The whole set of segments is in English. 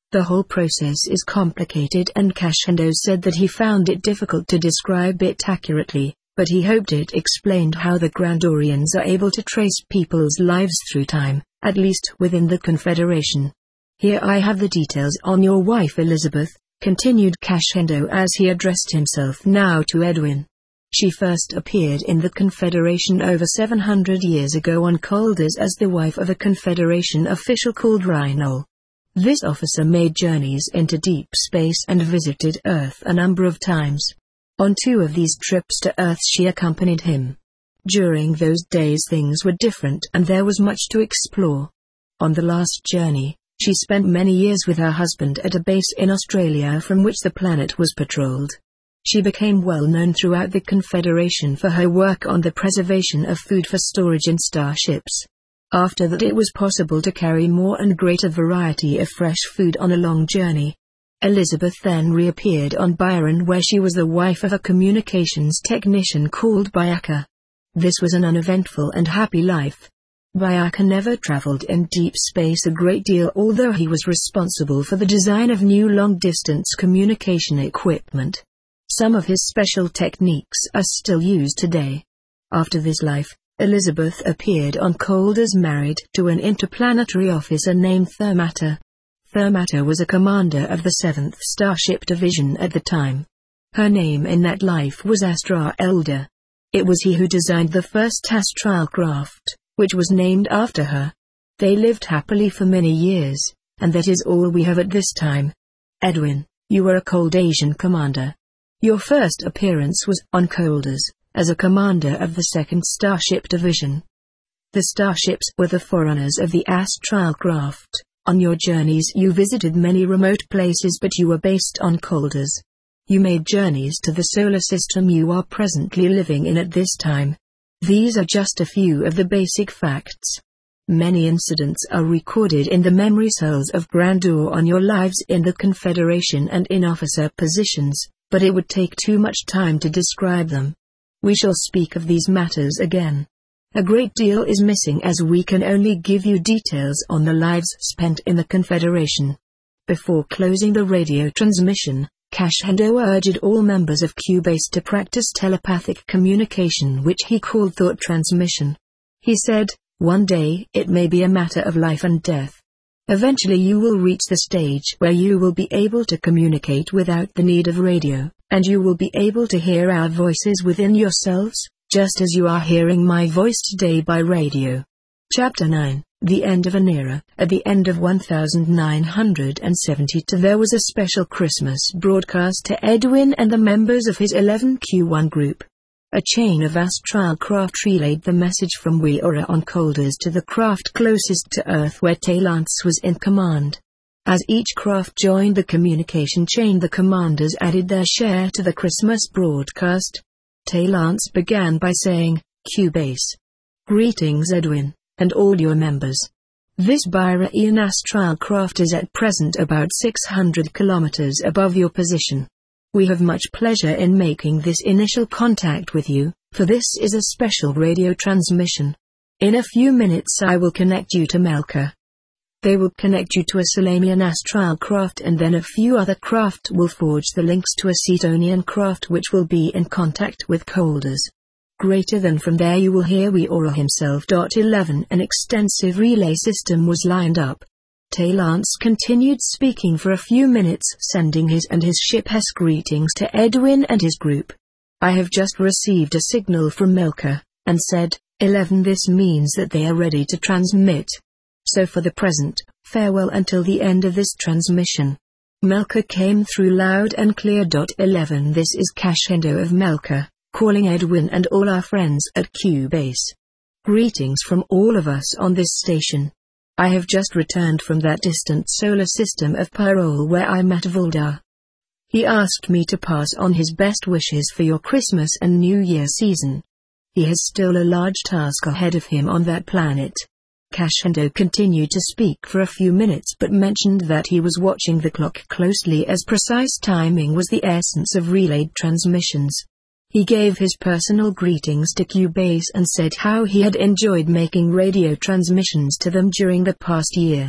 The whole process is complicated and Crescendo said that he found it difficult to describe it accurately, but he hoped it explained how the Grandorians are able to trace people's lives through time, at least within the Confederation. Here I have the details on your wife Elizabeth, continued Crescendo as he addressed himself now to Edwin. She first appeared in the Confederation over 700 years ago on Colders as the wife of a Confederation official called Rhinol. This officer made journeys into deep space and visited Earth a number of times. On 2 of these trips to Earth she accompanied him. During those days things were different and there was much to explore. On the last journey, she spent many years with her husband at a base in Australia from which the planet was patrolled. She became well known throughout the Confederation for her work on the preservation of food for storage in starships. After that it was possible to carry more and greater variety of fresh food on a long journey. Elizabeth then reappeared on Byron where she was the wife of a communications technician called Bayaka. This was an uneventful and happy life. Bayaka never traveled in deep space a great deal although he was responsible for the design of new long-distance communication equipment. Some of his special techniques are still used today. After this life, Elizabeth appeared on Colders married to an interplanetary officer named Thermata. Thermata was a commander of the 7th Starship Division at the time. Her name in that life was Astra Elder. It was he who designed the first astral craft, which was named after her. They lived happily for many years, and that is all we have at this time. Edwin, you were a Cold Asian commander. Your first appearance was on Colders, as a commander of the 2nd Starship Division. The starships were the forerunners of the astral craft. On your journeys you visited many remote places but you were based on Colders. You made journeys to the solar system you are presently living in at this time. These are just a few of the basic facts. Many incidents are recorded in the memory cells of Grandor on your lives in the Confederation and in officer positions, but it would take too much time to describe them. We shall speak of these matters again. A great deal is missing as we can only give you details on the lives spent in the Confederation. Before closing the radio transmission, Crescendo urged all members of Q-Base to practice telepathic communication which he called thought transmission. He said, one day it may be a matter of life and death. Eventually you will reach the stage where you will be able to communicate without the need of radio, and you will be able to hear our voices within yourselves, just as you are hearing my voice today by radio. Chapter 9, The End of an Era. At the end of 1972 there was a special Christmas broadcast to Edwin and the members of his 11Q1 group. A chain of astral craft relayed the message from Weora on Colders to the craft closest to Earth where Talance was in command. As each craft joined the communication chain the commanders added their share to the Christmas broadcast. Talance began by saying, Q-Base. Greetings Edwin, and all your members. This Byrian astral craft is at present about 600 kilometers above your position. We have much pleasure in making this initial contact with you, for this is a special radio transmission. In a few minutes I will connect you to Melka. They will connect you to a Selamian astral craft and then a few other craft will forge the links to a Cetonian craft which will be in contact with Colders. Greater than from there you will hear Weora himself. 11 An extensive relay system was lined up. Talance continued speaking for a few minutes sending his and his ship's greetings to Edwin and his group. I have just received a signal from Melka, and said, 11 This means that they are ready to transmit. So for the present, farewell until the end of this transmission. Melka came through loud and clear. 11 This is Crescendo of Melka, calling Edwin and all our friends at Q-Base. Greetings from all of us on this station. I have just returned from that distant solar system of Pyrol where I met Voldar. He asked me to pass on his best wishes for your Christmas and New Year season. He has still a large task ahead of him on that planet. Crescendo continued to speak for a few minutes but mentioned that he was watching the clock closely as precise timing was the essence of relayed transmissions. He gave his personal greetings to Q-Base and said how he had enjoyed making radio transmissions to them during the past year.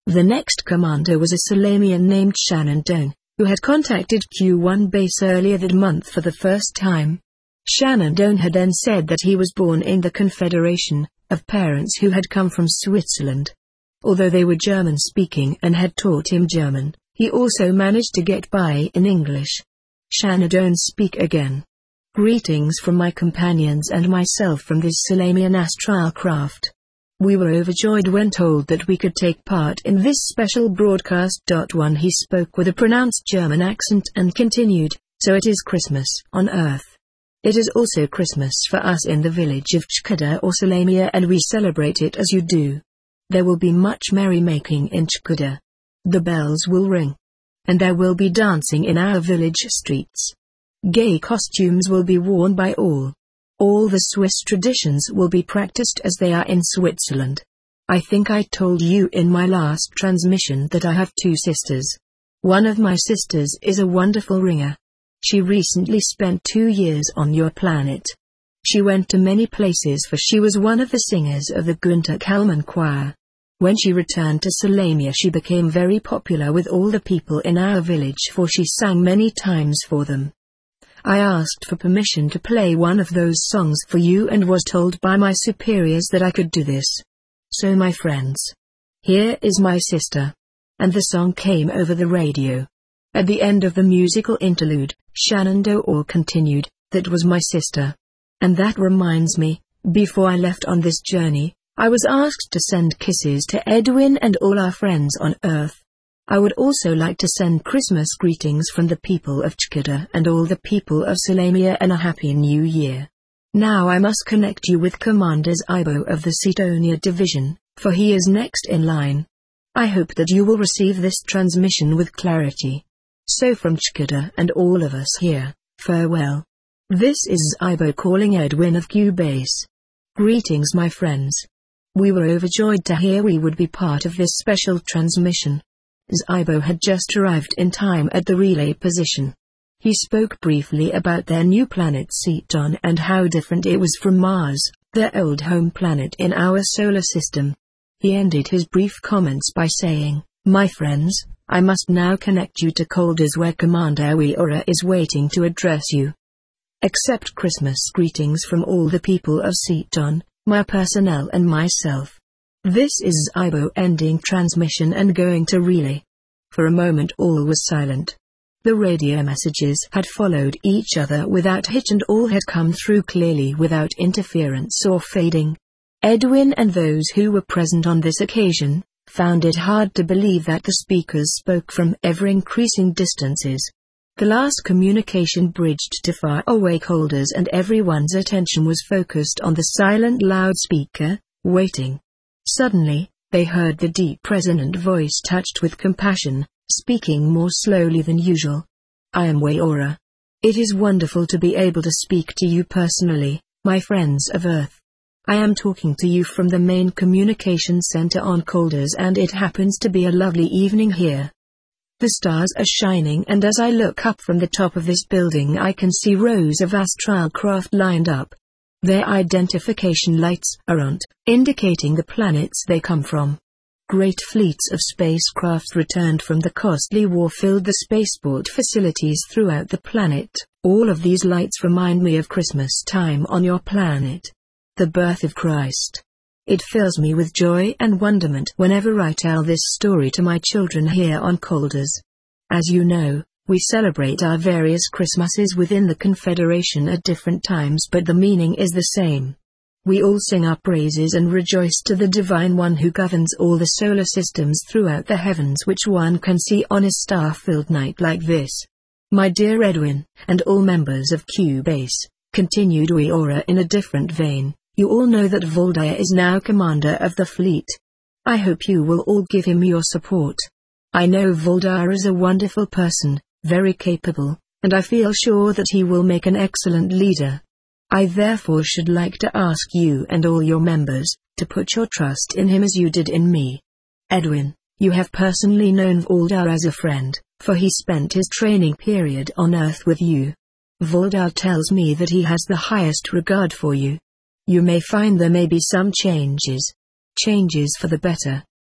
The next commander was a Salamian named Shenandoah, who had contacted Q1 base earlier that month for the first time. Shenandoah had then said that he was born in the Confederation, of parents who had come from Switzerland. Although they were German-speaking and had taught him German, he also managed to get by in English. Shenandoah speak again. Greetings from my companions and myself from this Salamian astral craft. We were overjoyed when told that we could take part in this special broadcast. One he spoke with a pronounced German accent and continued, so it is Christmas on Earth. It is also Christmas for us in the village of Chkuda or Salamia, and we celebrate it as you do. There will be much merrymaking in Chkuda. The bells will ring. And there will be dancing in our village streets. Gay costumes will be worn by all. All the Swiss traditions will be practiced as they are in Switzerland. I think I told you in my last transmission that I have 2 sisters. One of my sisters is a wonderful ringer. She recently spent 2 years on your planet. She went to many places, for she was one of the singers of the Günther Kalman choir. When she returned to Salamia, she became very popular with all the people in our village, for she sang many times for them. I asked for permission to play one of those songs for you and was told by my superiors that I could do this. So my friends, here is my sister. And the song came over the radio. At the end of the musical interlude, Shenandoah continued, that was my sister. And that reminds me, before I left on this journey, I was asked to send kisses to Edwin and all our friends on Earth. I would also like to send Christmas greetings from the people of Chkuda and all the people of Salamia and a Happy New Year. Now I must connect you with Commander Ibo of the Cetonia Division, for he is next in line. I hope that you will receive this transmission with clarity. So from Chkuda and all of us here, farewell. This is Ibo calling Edwin of Q Base. Greetings my friends. We were overjoyed to hear we would be part of this special transmission. Zibo had just arrived in time at the relay position. He spoke briefly about their new planet Ceton and how different it was from Mars, their old home planet in our solar system. He ended his brief comments by saying, "My friends, I must now connect you to Colders where Commander Weora is waiting to address you. Accept Christmas greetings from all the people of Ceton, my personnel and myself. This is Ibo ending transmission and going to relay." For a moment all was silent. The radio messages had followed each other without hitch and all had come through clearly without interference or fading. Edwin and those who were present on this occasion found it hard to believe that the speakers spoke from ever-increasing distances. The last communication bridged to far-away Colders and everyone's attention was focused on the silent loudspeaker, waiting. Suddenly, they heard the deep resonant voice touched with compassion, speaking more slowly than usual. "I am Weora. It is wonderful to be able to speak to you personally, my friends of Earth. I am talking to you from the main communication center on Colders and it happens to be a lovely evening here. The stars are shining and as I look up from the top of this building I can see rows of astral craft lined up. Their identification lights are on, indicating the planets they come from. Great fleets of spacecraft returned from the costly war filled the spaceport facilities throughout the planet. All of these lights remind me of Christmas time on your planet. The birth of Christ. It fills me with joy and wonderment whenever I tell this story to my children here on Colders. As you know, we celebrate our various Christmases within the Confederation at different times, but the meaning is the same. We all sing our praises and rejoice to the Divine One who governs all the solar systems throughout the heavens, which one can see on a star-filled night like this. My dear Edwin, and all members of Q Base, continued Weora in a different vein. You all know that Voldair is now commander of the fleet. I hope you will all give him your support. I know Voldair is a wonderful person, very capable, and I feel sure that he will make an excellent leader. I therefore should like to ask you and all your members, to put your trust in him as you did in me. Edwin, you have personally known Voldair as a friend, for he spent his training period on Earth with you. Voldair tells me that he has the highest regard for you. You may find there may be some changes for the better.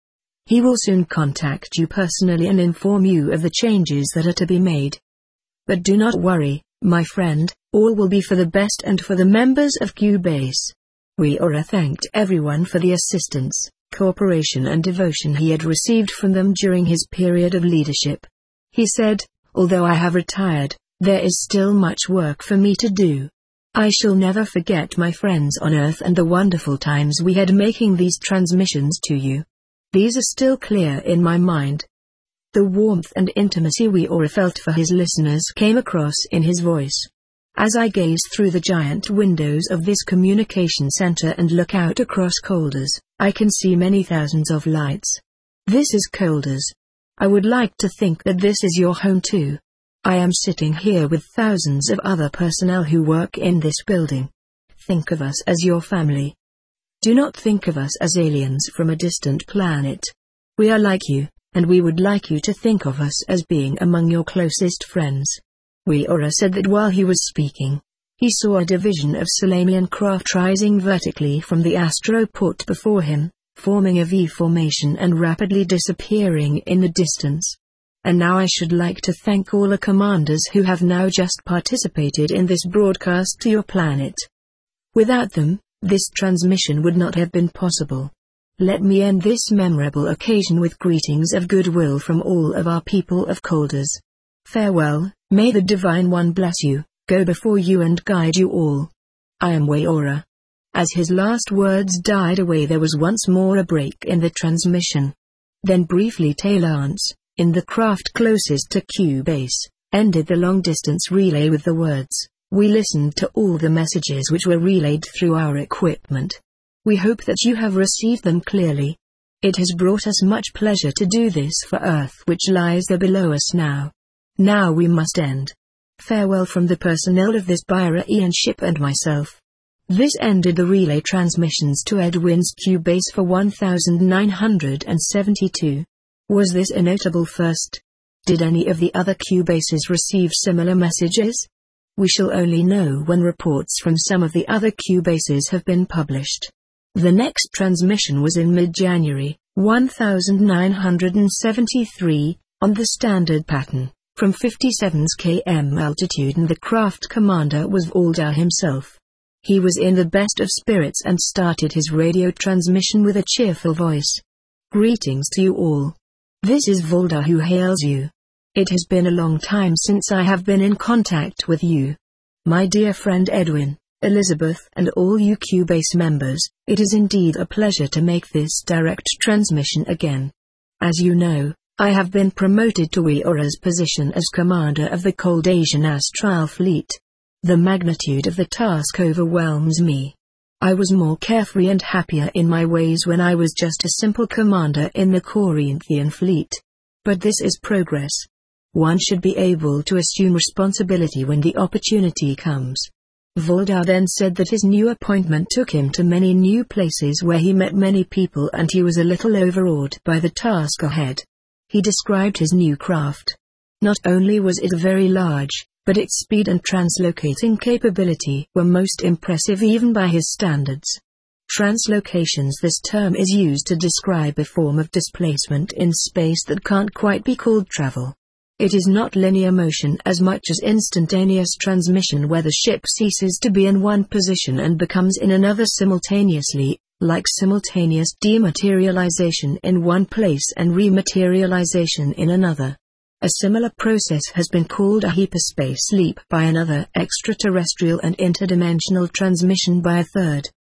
He will soon contact you personally and inform you of the changes that are to be made. But do not worry, my friend, all will be for the best and for the members of Cubase. Weora thanked everyone for the assistance, cooperation and devotion he had received from them during his period of leadership. He said, although I have retired, there is still much work for me to do. I shall never forget my friends on Earth and the wonderful times we had making these transmissions to you. These are still clear in my mind. The warmth and intimacy Weora felt for his listeners came across in his voice. As I gaze through the giant windows of this communication center and look out across Colders, I can see many thousands of lights. This is Colders. I would like to think that this is your home too. I am sitting here with thousands of other personnel who work in this building. Think of us as your family. Do not think of us as aliens from a distant planet. We are like you, and we would like you to think of us as being among your closest friends. Weora said that while he was speaking, he saw a division of Selenian craft rising vertically from the astroport before him, forming a V formation and rapidly disappearing in the distance. And now I should like to thank all the commanders who have now just participated in this broadcast to your planet. Without them, this transmission would not have been possible. Let me end this memorable occasion with greetings of goodwill from all of our people of Colders. Farewell, may the Divine One bless you, go before you and guide you all. I am Weora. As his last words died away there was once more a break in the transmission. Then briefly Lance, in the craft closest to Cubase, ended the long-distance relay with the words, "We listened to all the messages which were relayed through our equipment. We hope that you have received them clearly. It has brought us much pleasure to do this for Earth which lies there below us now. Now we must end. Farewell from the personnel of this Byra-Ian ship and myself." This ended the relay transmissions to Edwin's Cubase for 1972. Was this a notable first? Did any of the other Cubases receive similar messages? We shall only know when reports from some of the other Cubases have been published. The next transmission was in mid-January, 1973, on the standard pattern, from 57 km altitude, and the craft commander was Voldar himself. He was in the best of spirits and started his radio transmission with a cheerful voice. Greetings to you all. This is Voldar who hails you. It has been a long time since I have been in contact with you. My dear friend Edwin, Elizabeth and all you Cubase members, it is indeed a pleasure to make this direct transmission again. As you know, I have been promoted to Weora's position as commander of the Cold Asian Astral Fleet. The magnitude of the task overwhelms me. I was more carefree and happier in my ways when I was just a simple commander in the Corinthian fleet. But this is progress. One should be able to assume responsibility when the opportunity comes. Voldar then said that his new appointment took him to many new places where he met many people and he was a little overawed by the task ahead. He described his new craft. Not only was it very large, but its speed and translocating capability were most impressive even by his standards. Translocations, this term is used to describe a form of displacement in space that can't quite be called travel. It is not linear motion as much as instantaneous transmission where the ship ceases to be in one position and becomes in another simultaneously, like simultaneous dematerialization in one place and rematerialization in another. A similar process has been called a hyperspace leap by another, extraterrestrial and interdimensional transmission by a third.